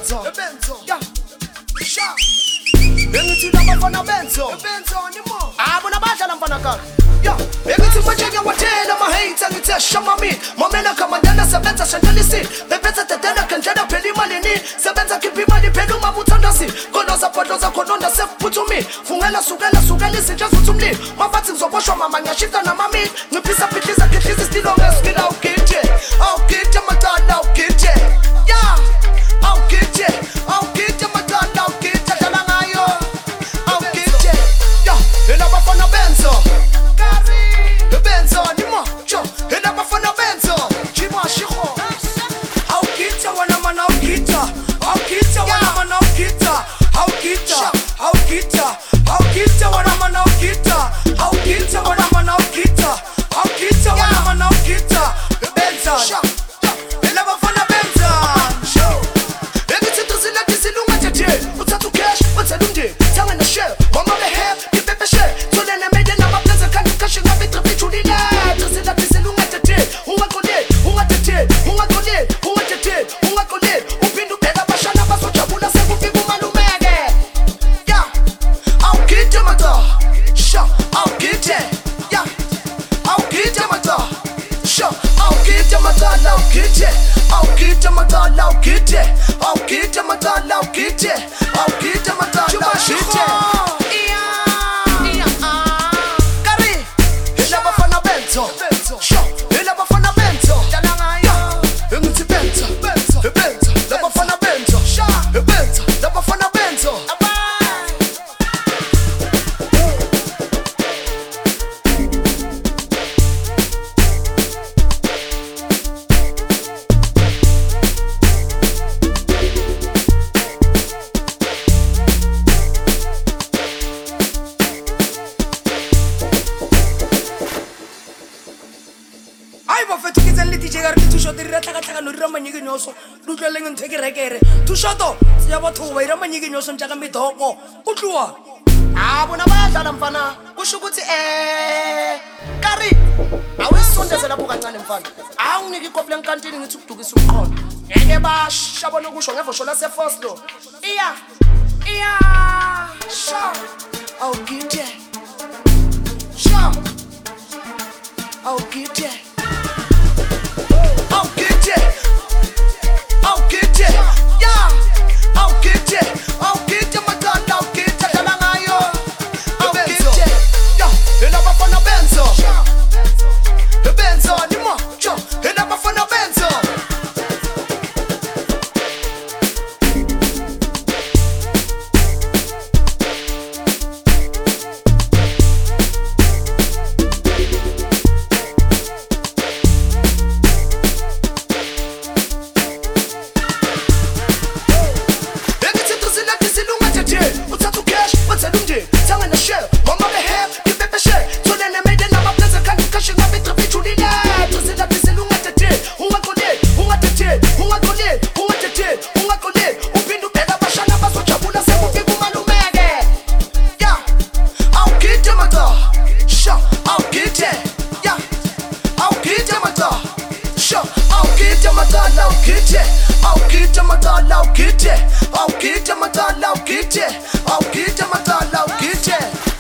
Benzo. Yeah. Sha. Bengithi labafana Benzo. Benzo nimo. Abona badlala mfana kaka. Yeah. Bengithi manje ngiyawathela ama hate ngithe shama mina. Momena kama dana sebenza shandalisi. Bebetha tetena kanjena phela imali ni. Sebenza khipha imali phela uma uthandasi. Konoza podloza kononda sekuphuthumi. Fungela sukela izinja zothumli. Mabathi ngizoboshwa mama ngiyashifta na mami. Ngiphisa phihliza khihliza stilo ngeskila ukithe. Awukithe matala ukithe. Yeah. Awukithe. Awukithe matala ukithe dlala ngayo. Awukithe. Yeah. Elabafana Benzo. Benzo nimo. Cho. Elabafana Benzo. Chima shikho. Awukithe wana mana awukithe. Awukithe wana mana awukithe. Awukithe. Awukithe. Awukithe wana mana awukithe. Awukithe wana mana awukithe. Awukithe wana mana awukithe. Benzo. Elabafana Benzo. Bengithi tuzila disilunga tete. Uthatha cash, uthela umndeni. Thanga na share. Mama behe, ngibebe share. Thulene mede namaplaza kanti kashi ngabe tripitulile. Tuzila disilunga tete. Ungaqonde, ungatete, ungaqonde, ungatete, ungaqonde. Uphinde ubheka abashana bazojabula sekufika umalumeke. Yeah. Awukithe mata. Sha, awukithe. Yeah. Awukithe mata. Sha, awukithe mata la awukithe. Awukithe mata la awukithe. Awukithe mata la awukithe. Awukithe mata la awukithe. Kari, elabafana Benzo. Sha, elabafana Benzo. Dlala ngayo. Bengithi Benzo. Benzo, labafana Benzo. Sha, Benzo, labafana Benzo. Bafethu ke tselle DJ ka re ke thushot re ratla ka tlhakano re ramanyeke nyoso lu tlweleng nthe ke rekere thushoto ya batho ba ira manyeke nyoso ntja ka midoko o tloa bona bayadlala mfana kusho ukuthi kari awesondezela bukancane mfana awunginike ikopi lenkantini ngithi ukudukisa umqondo ngeke bashabona kusho ngevosho lase first lo iya sha awugithe sha awugithe Awukithe, awukithe, yeah. Awukithe, awukithe matala awukithe dlala ngayo. Awukithe, yeah. Elabafana Benzo. Benzo nimo, cho. Elabafana Benzo. Awukithe matala awukithe. Awukithe matala awukithe. Awukithe matala awukithe.